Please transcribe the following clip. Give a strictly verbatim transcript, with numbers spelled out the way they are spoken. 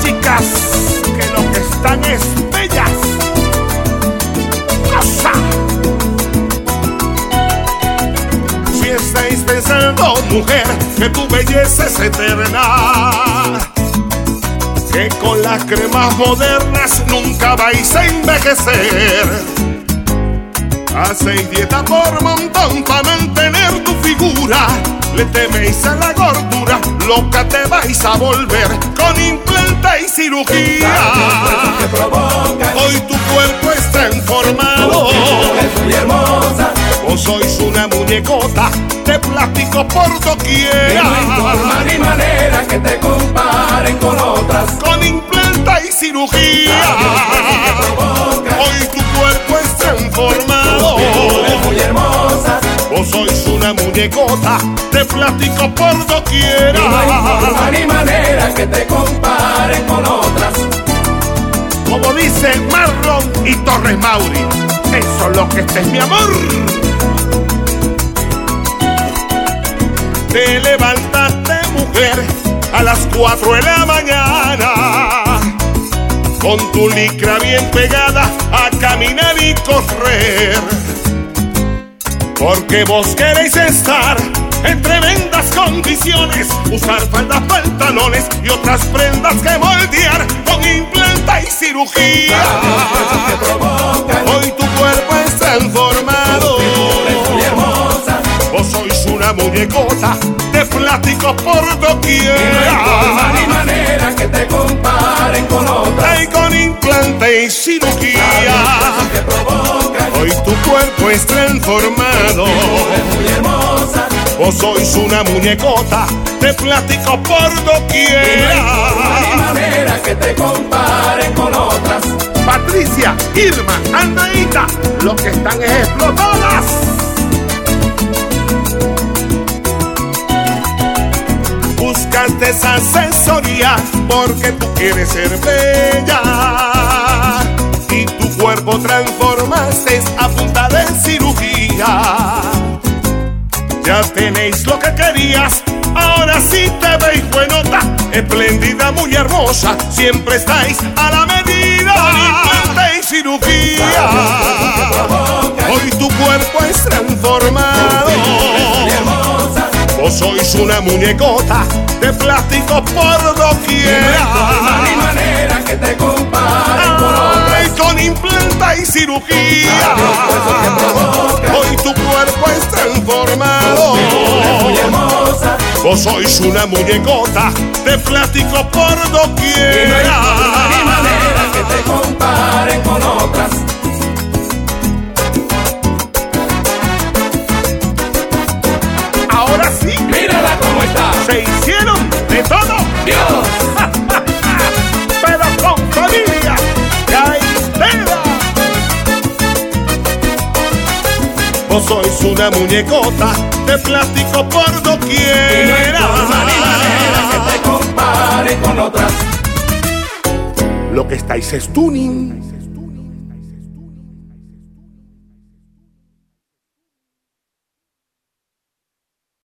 chicas, que lo que están es bellas. ¡Cosa! Si estáis pensando, mujer, que tu belleza es eterna, que con las cremas modernas nunca vais a envejecer. Hacéis dieta por montón para mantener tu figura, le teméis a la gordura, loca te vais a volver con implante y cirugía. Hoy tu cuerpo es transformado, es muy hermosa. Vos sois una muñecota de plástico por doquiera. No hay forma ni manera que te comparen con otras, con implante y cirugía. Hoy tu cuerpo es transformado, es muy hermosa. Vos sois una muñecota de plástico por doquiera. No hay forma ni manera que te comparen con otras. Como dice Marlon y Torres Mauri, eso es lo que este es mi amor. Te levantaste, mujer, a las cuatro de la mañana, con tu licra bien pegada a caminar y correr, porque vos queréis estar en tremendas condiciones, usar faldas, pantalones y otras prendas que moldear con implante y cirugía. Hoy tu cuerpo es transformado, vos sois una muñecota de plástico por doquiera. No hay forma ni manera que te comparen con otras, y con implante y cirugía. Hoy tu cuerpo es transformado, es muy hermosa. Vos sois una muñecota de plástico por doquiera. No hay forma ni manera que te comparen con otras. Patricia, Irma, Anaíta, lo que están es explotadas. Buscaste esa asesoría porque tú quieres ser bella y tu cuerpo transformaste a punta de cirugía. Ya tenéis lo que querías, ahora sí te veis buenota, espléndida, muy hermosa, siempre estáis a la medida. Implante y cirugía, hoy tu cuerpo es transformado. Vos sois una muñecota de plástico por doquiera. No hay manera que te comparen con otras, con implante y cirugía. Hoy tu cuerpo es transformado, es muy hermosa. Vos sois una muñecota de plástico por doquiera. No hay manera que te comparen con otras. Ahora sí, mírala cómo está. Se hicieron de todo, Dios. pero con familia. ¡Caistera! Vos sois una muñecota de plástico por doquiera. No hay forma ni manera que te comparen con otras. Lo que estáis es tuning.